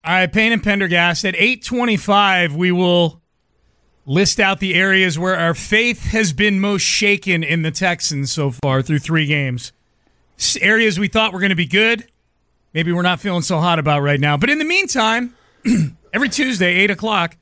All right, Payne and Pendergast. At 8:25, we will list out the areas where our faith has been most shaken in the Texans so far through 3 games. Areas we thought were going to be good, maybe we're not feeling so hot about right now. But in the meantime, every Tuesday, 8 o'clock,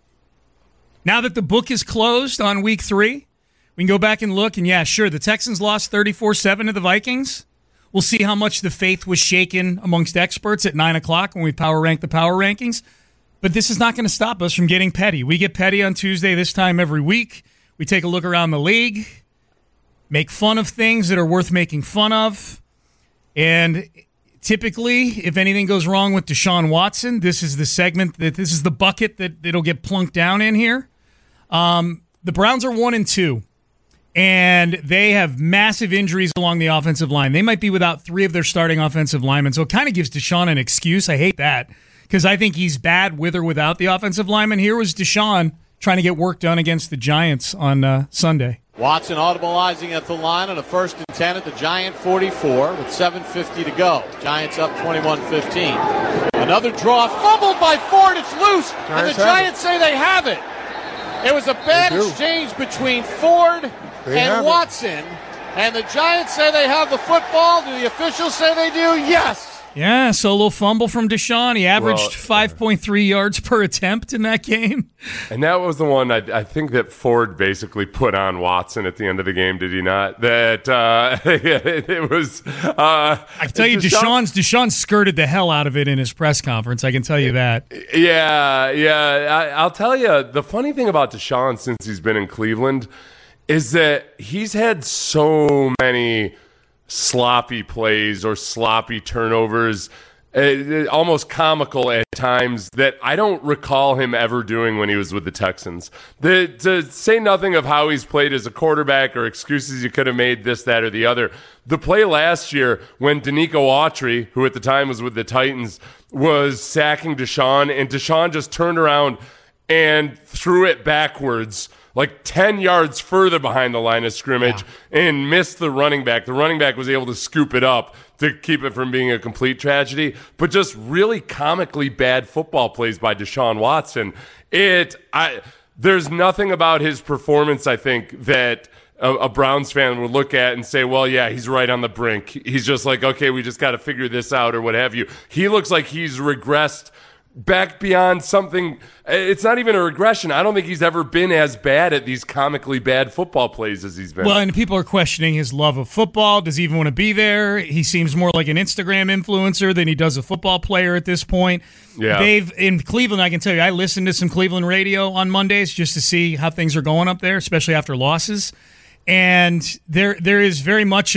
now that the book is closed on week 3, we can go back and look. And yeah, sure, the Texans lost 34-7 to the Vikings. We'll see how much the faith was shaken amongst experts at 9 o'clock when we power rank the power rankings. But this is not going to stop us from getting petty. We get petty on Tuesday this time every week. We take a look around the league, make fun of things that are worth making fun of. And typically, if anything goes wrong with Deshaun Watson, this is the segment, this is the bucket that it'll get plunked down in here. The Browns are 1-2, and they have massive injuries along the offensive line. They might be without 3 of their starting offensive linemen, so it kind of gives Deshaun an excuse. I hate that, because I think he's bad with or without the offensive lineman. Here was Deshaun trying to get work done against the Giants on Sunday. Watson audibilizing at the line on a 1st and 10 at the Giant 44 with 7:50 to go. Giants up 21-15. Another draw, fumbled by Ford, it's loose, and the Giants say they have it. It was a bad exchange between Ford and Watson, and the Giants say they have the football. Do the officials say they do? Yes. Yeah, so a little fumble from Deshaun. He averaged 5.3 yards per attempt in that game. And that was the one I think that Ford basically put on Watson at the end of the game, did he not? That it was... I can tell you, Deshaun skirted the hell out of it in his press conference. I can tell you that. Yeah. I'll tell you, the funny thing about Deshaun since he's been in Cleveland is that he's had so many sloppy plays or sloppy turnovers, almost comical at times, that I don't recall him ever doing when he was with the Texans. To say nothing of how he's played as a quarterback or excuses you could have made, this, that, or the other. The play last year when Danico Autry, who at the time was with the Titans, was sacking Deshaun, and Deshaun just turned around and threw it backwards like 10 yards further behind the line of scrimmage and missed the running back. The running back was able to scoop it up to keep it from being a complete tragedy. But just really comically bad football plays by Deshaun Watson. There's nothing about his performance, I think, that a Browns fan would look at and say, well, yeah, he's right on the brink. He's just like, okay, we just got to figure this out or what have you. He looks like he's regressed back beyond something. It's not even a regression. I don't think he's ever been as bad at these comically bad football plays as he's been. Well, and people are questioning his love of football. Does he even want to be there? He seems more like an Instagram influencer than he does a football player at this point. Yeah. In Cleveland, I can tell you, I listen to some Cleveland radio on Mondays just to see how things are going up there, especially after losses. And there is very much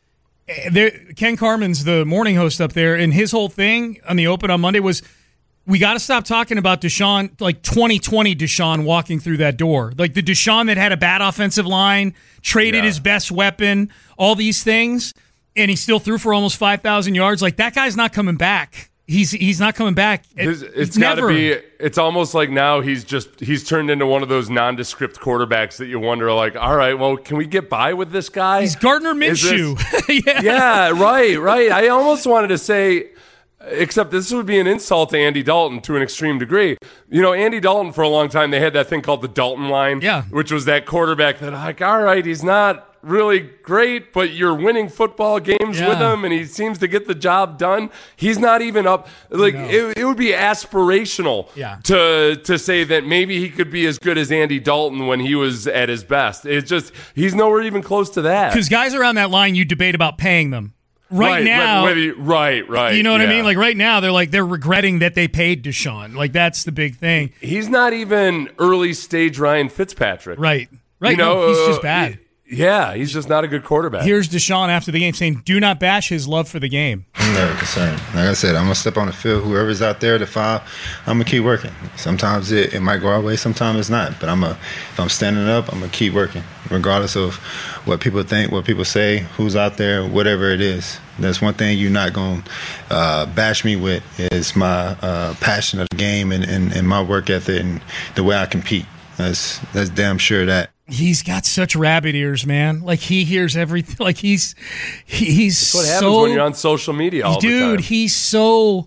Ken Carman's the morning host up there, and his whole thing on the Open on Monday was, we got to stop talking about Deshaun, like 2020 Deshaun walking through that door. Like the Deshaun that had a bad offensive line, traded his best weapon, all these things, and he still threw for almost 5,000 yards. Like, that guy's not coming back. He's not coming back. It's got to be. It's almost like now he's turned into one of those nondescript quarterbacks that you wonder, like, all right, well, can we get by with this guy? He's Gardner Minshew. Yeah, right. I almost wanted to say, except this would be an insult to Andy Dalton to an extreme degree. You know, Andy Dalton, for a long time, they had that thing called the Dalton line, which was that quarterback that, like, all right, he's not really great, but you're winning football games with him, and he seems to get the job done. He's not even up. Like, it would be aspirational to say that maybe he could be as good as Andy Dalton when he was at his best. It's just, he's nowhere even close to that. Because guys around that line, you debate about paying them. Right now. Right. You know what I mean? Like, right now, they're regretting that they paid Deshaun. Like, that's the big thing. He's not even early stage Ryan Fitzpatrick. Right. You know, he's just bad. Yeah, he's just not a good quarterback. Here's Deshaun after the game saying, do not bash his love for the game. I'm never concerned. Like I said, I'm going to step on the field. Whoever's out there to foul, I'm going to keep working. Sometimes it might go our way, sometimes it's not. But if I'm standing up, I'm going to keep working, regardless of what people think, what people say, who's out there, whatever it is. That's one thing you're not going to bash me with is my passion of the game and my work ethic and the way I compete. That's damn sure that. He's got such rabbit ears, man. Like, he hears everything. Like, he's That's what happens when you're on social media all the time. Dude, he's so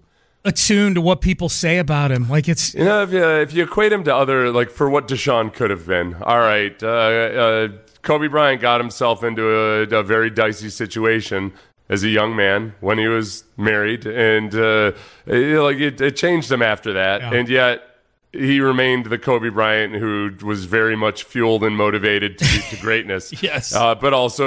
attuned to what people say about him. Like it's if you equate him to other, like, for what Deshaun could have been. All right, Kobe Bryant got himself into a very dicey situation as a young man when he was married, and it changed him after that. Yeah. And yet he remained the Kobe Bryant who was very much fueled and motivated to greatness. Yes. But also,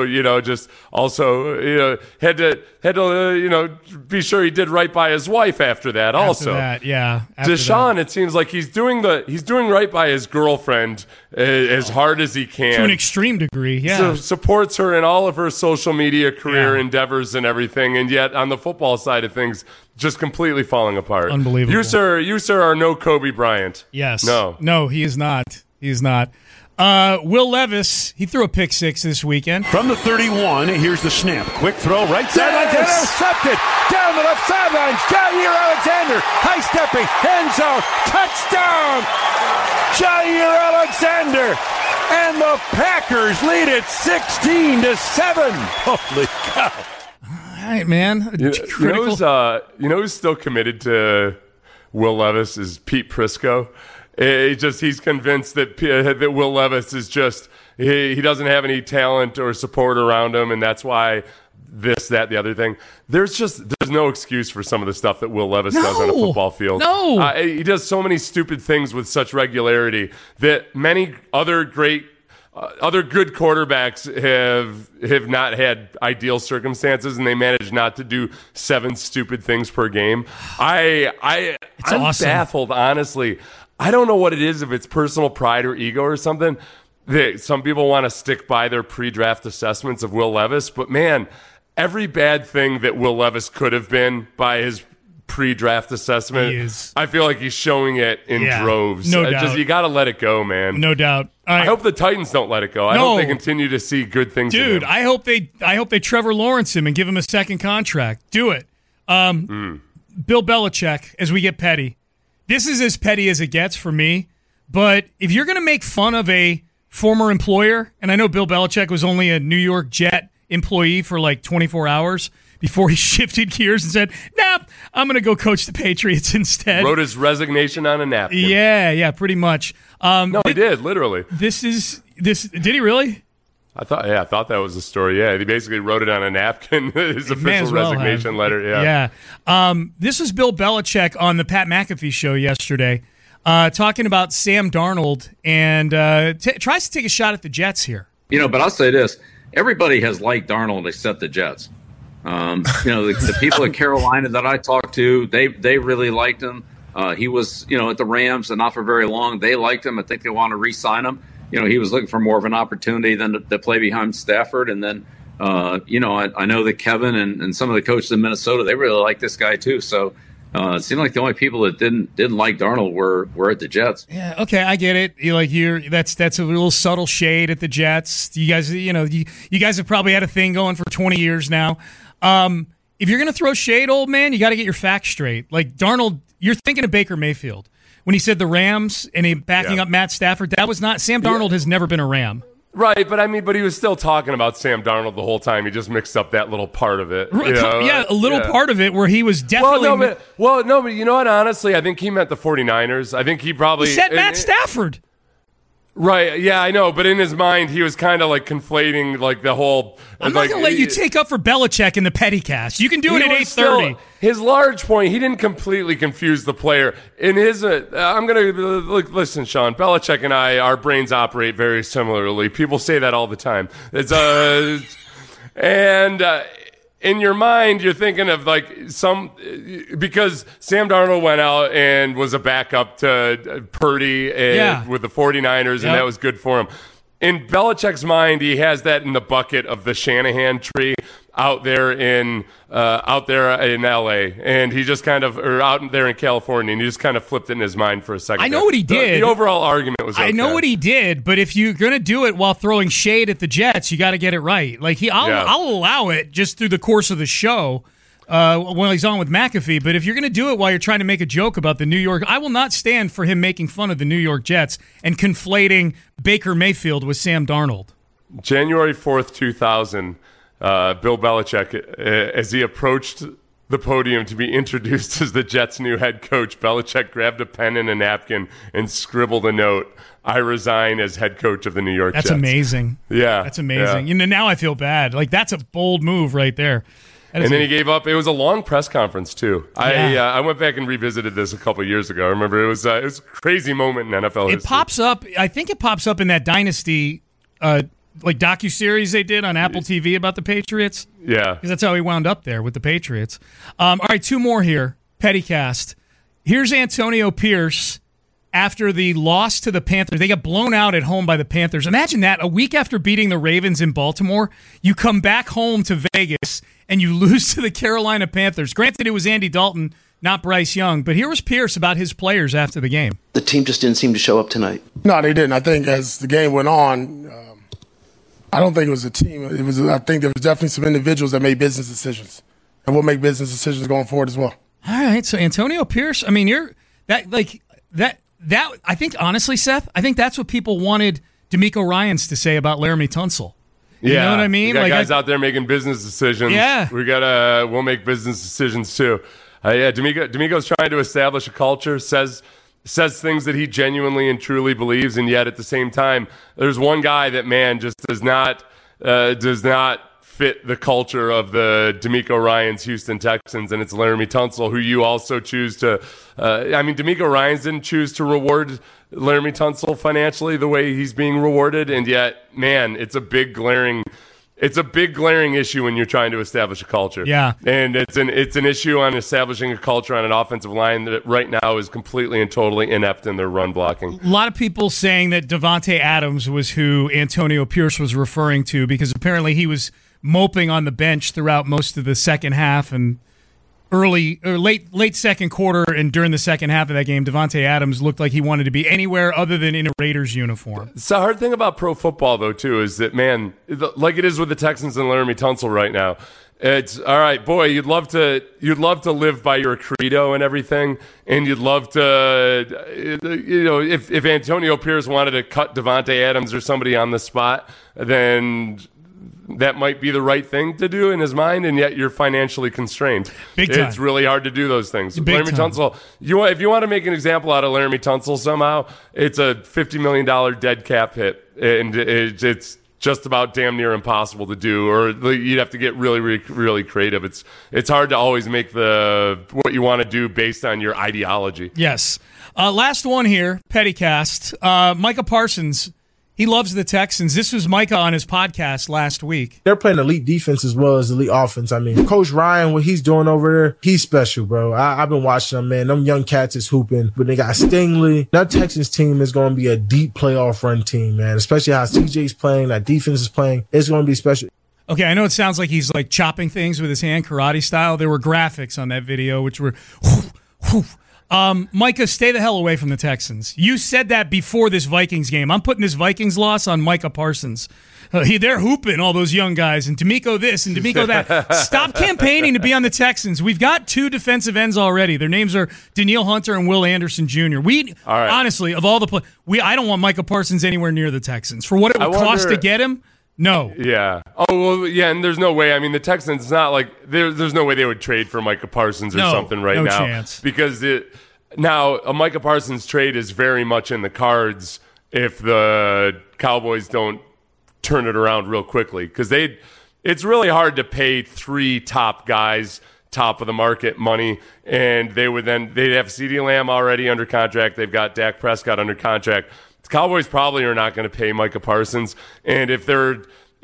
had to be sure he did right by his wife after that. After that. Deshaun, it seems like he's doing right by his girlfriend as hard as he can. To an extreme degree, yeah. So supports her in all of her social media career endeavors and everything, and yet on the football side of things, just completely falling apart. Unbelievable. You, sir, are no Kobe Bryant. Yes. No, he is not. He is not. Will Levis, he threw a pick six this weekend. From the 31, here's the snap. Quick throw, right sideline, intercepted. Down the left sideline, Jair Alexander, high-stepping, end zone, touchdown! Jair Alexander, and the Packers lead it 16-7. Holy cow. All right, man. You know who's still committed to Will Levis is Pete Prisco. He's convinced that Will Levis is just he doesn't have any talent or support around him, and that's why this, that, the other thing. There's no excuse for some of the stuff that Will Levis does on a football field. No, he does so many stupid things with such regularity that many other good quarterbacks have not had ideal circumstances, and they manage not to do 7 stupid things per game. I'm awesome. baffled, honestly. I don't know what it is, if it's personal pride or ego or something. Some people want to stick by their pre-draft assessments of Will Levis, but man, every bad thing that Will Levis could have been by his pre-draft assessment, I feel like he's showing it in droves. No doubt. You got to let it go, man. No doubt. I hope the Titans don't let it go. I hope they continue to see good things. Dude, in him. I hope they Trevor Lawrence him and give him a second contract. Do it. Bill Belichick, as we get petty. This is as petty as it gets for me. But if you're going to make fun of a former employer, and I know Bill Belichick was only a New York Jet employee for like 24 hours before he shifted gears and said, nah, I'm going to go coach the Patriots instead. Wrote his resignation on a napkin. Yeah, pretty much. No, he did, literally. Did he really? I thought that was the story. Yeah, he basically wrote it on a napkin, his official resignation letter. Yeah. This was Bill Belichick on the Pat McAfee show yesterday, talking about Sam Darnold, and tries to take a shot at the Jets here. But I'll say this: everybody has liked Darnold except the Jets. The people at Carolina that I talked to, they really liked him. He was, at the Rams and not for very long. They liked him. I think they want to re-sign him. He was looking for more of an opportunity than to play behind Stafford. And then, I know that Kevin and some of the coaches in Minnesota, they really like this guy too. So it seemed like the only people that didn't like Darnold were at the Jets. Yeah, okay, I get it. That's a little subtle shade at the Jets. You guys, you guys have probably had a thing going for 20 years now. If you're going to throw shade, old man, you got to get your facts straight. Like Darnold, you're thinking of Baker Mayfield. When he said the Rams and he backing up Matt Stafford, that was not – Sam Darnold has never been a Ram. Right, but he was still talking about Sam Darnold the whole time. He just mixed up that little part of it. A little part of it where he was definitely – but you know what? Honestly, I think he meant the 49ers. I think he probably – He said Matt Stafford. Right, yeah, I know, but in his mind, he was kind of like conflating like the whole. I'm not going to let you take up for Belichick in the petty cast. You can do it at 8:30. His large point, he didn't completely confuse the player. In his, I'm going to listen, Sean. Belichick and our brains operate very similarly. People say that all the time. It's in your mind, you're thinking of like because Sam Darnold went out and was a backup to Purdy with the 49ers, and that was good for him. In Belichick's mind, he has that in the bucket of the Shanahan tree out there in LA, and he just kind of, or out there in California, and he just kind of flipped it in his mind for a second. I know what he did. The overall argument was okay. I know what he did, but if you're going to do it while throwing shade at the Jets, you got to get it right. Like I'll allow it just through the course of the show when he's on with McAfee, but if you're going to do it while you're trying to make a joke about the New York, I will not stand for him making fun of the New York Jets and conflating Baker Mayfield with Sam Darnold. January 4th, 2000. Bill Belichick, as he approached the podium to be introduced as the Jets' new head coach, Belichick grabbed a pen and a napkin and scribbled a note. I resign as head coach of the New York Jets. That's amazing. Yeah. That's amazing. Yeah. Now I feel bad. Like, that's a bold move right there. And then he gave up. It was a long press conference, too. Yeah. I went back and revisited this a couple of years ago. I remember it was a crazy moment in NFL history. It pops up. I think it pops up in that Dynasty docuseries they did on Apple TV about the Patriots. Yeah. Because that's how he wound up there with the Patriots. All right, two more here. Pettycast. Here's Antonio Pierce after the loss to the Panthers. They got blown out at home by the Panthers. Imagine that. A week after beating the Ravens in Baltimore, you come back home to Vegas and you lose to the Carolina Panthers. Granted, it was Andy Dalton, not Bryce Young. But here was Pierce about his players after the game. The team just didn't seem to show up tonight. No, they didn't. I think as the game went on, I don't think it was a team. I think there was definitely some individuals that made business decisions, and will make business decisions going forward as well. All right, so Antonio Pierce. I mean, that. I think honestly, Seth, I think that's what people wanted DeMeco Ryans to say about Laramie Tunsil. You know what I mean? We got guys out there making business decisions. Yeah, we'll make business decisions too. DeMeco's trying to establish a culture. Says things that he genuinely and truly believes, and yet at the same time, there's one guy that just does not fit the culture of the DeMeco Ryans Houston Texans, and it's Laramie Tunsil, who you also choose to. DeMeco Ryans didn't choose to reward Laramie Tunsil financially the way he's being rewarded, and yet, it's a big glaring issue when you're trying to establish a culture. Yeah. And it's an issue on establishing a culture on an offensive line that right now is completely and totally inept in their run blocking. A lot of people saying that Davante Adams was who Antonio Pierce was referring to, because apparently he was moping on the bench throughout most of the second half and late second quarter, and during the second half of that game, Davante Adams looked like he wanted to be anywhere other than in a Raiders uniform. The hard thing about pro football, though, too, is that, like it is with the Texans and Laramie Tunsil right now, it's all right, boy. You'd love to live by your credo and everything, and you'd love to, if Antonio Pierce wanted to cut Davante Adams or somebody on the spot, then that might be the right thing to do in his mind, and yet you're financially constrained. Big time. It's really hard to do those things. Big Laramie time. Tunsil, if you want to make an example out of Laramie Tunsil somehow, it's a $50 million dead cap hit, and it's just about damn near impossible to do, or you'd have to get really, really, really creative. It's hard to always make what you want to do based on your ideology. Yes. Last one here, Pettycast. Micah Parsons. He loves the Texans. This was Micah on his podcast last week. They're playing elite defense as well as elite offense. I mean, Coach Ryan, what he's doing over there, he's special, bro. I've been watching them, man. Them young cats is hooping. But they got Stingley. That Texans team is going to be a deep playoff run team, man. Especially how CJ's playing, that defense is playing. It's going to be special. Okay, I know it sounds like he's like chopping things with his hand, karate style. There were graphics on that video, which were... Micah, stay the hell away from the Texans. You said that before this Vikings game. I'm putting this Vikings loss on Micah Parsons. They're hooping, all those young guys, and DeMeco this and DeMeco that. Stop campaigning to be on the Texans. We've got two defensive ends already. Their names are Danielle Hunter and Will Anderson Jr. Honestly, of all the I don't want Micah Parsons anywhere near the Texans. For what it would cost to get him, no. Yeah. Oh, well, yeah, and there's no way. I mean, the Texans, it's not like there's no way they would trade for Micah Parsons or something right now. No chance. Because now a Micah Parsons trade is very much in the cards if the Cowboys don't turn it around real quickly. Because it's really hard to pay three top guys top of the market money, and they'd have CeeDee Lamb already under contract. They've got Dak Prescott under contract. The Cowboys probably are not going to pay Micah Parsons, and if they're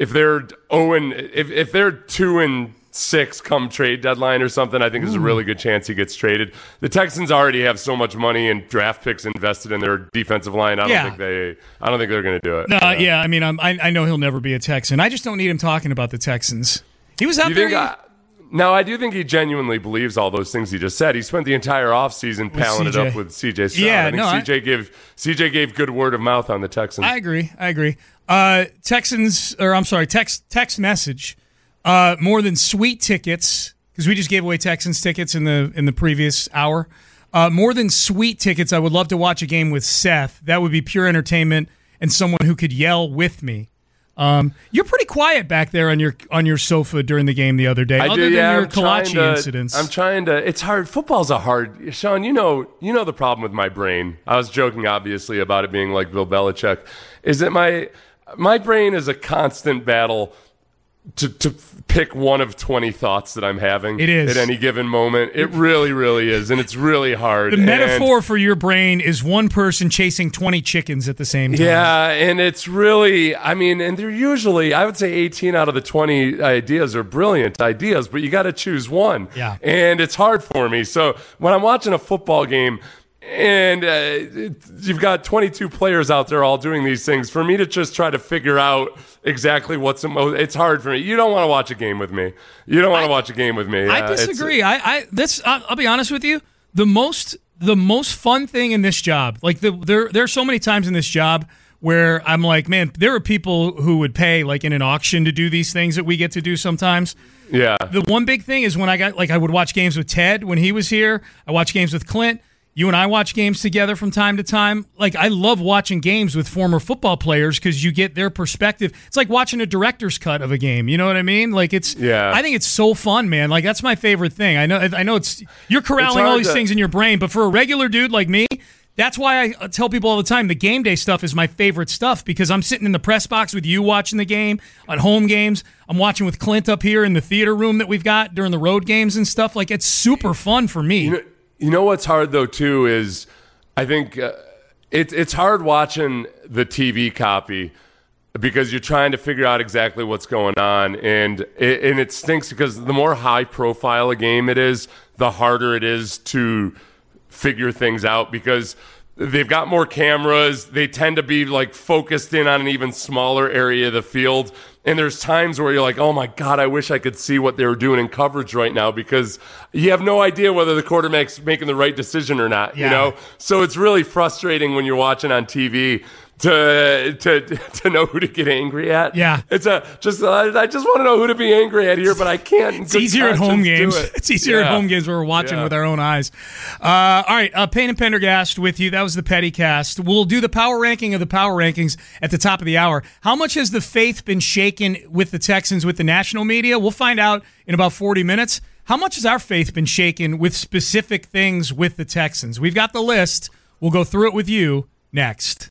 2-6 come trade deadline or something, I think there's a really good chance he gets traded. The Texans already have so much money and draft picks invested in their defensive line. I don't think they're going to do it. No, yeah. I mean, I know he'll never be a Texan. I just don't need him talking about the Texans. He was out there. No, I do think he genuinely believes all those things he just said. He spent the entire offseason palling it up with CJ Stroud. Yeah, I think CJ gave good word of mouth on the Texans. I agree. Text message. More than sweet tickets, because we just gave away Texans tickets in the previous hour. More than sweet tickets, I would love to watch a game with Seth. That would be pure entertainment and someone who could yell with me. You're pretty quiet back there on your sofa during the game the other day. Other than your Kalachi incidents. I'm trying to. It's hard. Football's a hard. Sean, you know the problem with my brain. I was joking, obviously, about it being like Bill Belichick. Is that my brain is a constant battle to pick one of 20 thoughts that I'm having. It is. At any given moment. It really, really is, and it's really hard. The metaphor for your brain is one person chasing 20 chickens at the same time. Yeah, and it's really, and they're usually, I would say 18 out of the 20 ideas are brilliant ideas, but you got to choose one. Yeah. And it's hard for me. So when I'm watching a football game, and you've got 22 players out there all doing these things. For me to just try to figure out exactly what's the most, it's hard for me. You don't want to watch a game with me. I disagree. I'll be honest with you. The most fun thing in this job, like there's so many times in this job where I'm like, man, there are people who would pay like in an auction to do these things that we get to do sometimes. Yeah. The one big thing is when I would watch games with Ted when he was here. I watch games with Clint. You and I watch games together from time to time. Like, I love watching games with former football players because you get their perspective. It's like watching a director's cut of a game. You know what I mean? Like, I think it's so fun, man. Like, that's my favorite thing. I know you're corralling all these things in your brain, but for a regular dude like me, that's why I tell people all the time the game day stuff is my favorite stuff because I'm sitting in the press box with you watching the game on home games. I'm watching with Clint up here in the theater room that we've got during the road games and stuff. Like, it's super fun for me. You know what's hard, though, too, is I think it's hard watching the TV copy because you're trying to figure out exactly what's going on. And it stinks because the more high-profile a game it is, the harder it is to figure things out because they've got more cameras. They tend to be, like, focused in on an even smaller area of the field. And there's times where you're like, oh, my God, I wish I could see what they were doing in coverage right now because you have no idea whether the quarterback's making the right decision or not, you know? So it's really frustrating when you're watching on TV to know who to get angry at. Yeah. I just want to know who to be angry at here, but I can't. It's easier at home games. It's easier at home games where we're watching with our own eyes. All right, Payne and Pendergast with you. That was the Petty Cast. We'll do the power ranking of the power rankings at the top of the hour. How much has the faith been shaken with the Texans with the national media? We'll find out in about 40 minutes. How much has our faith been shaken with specific things with the Texans? We've got the list. We'll go through it with you next.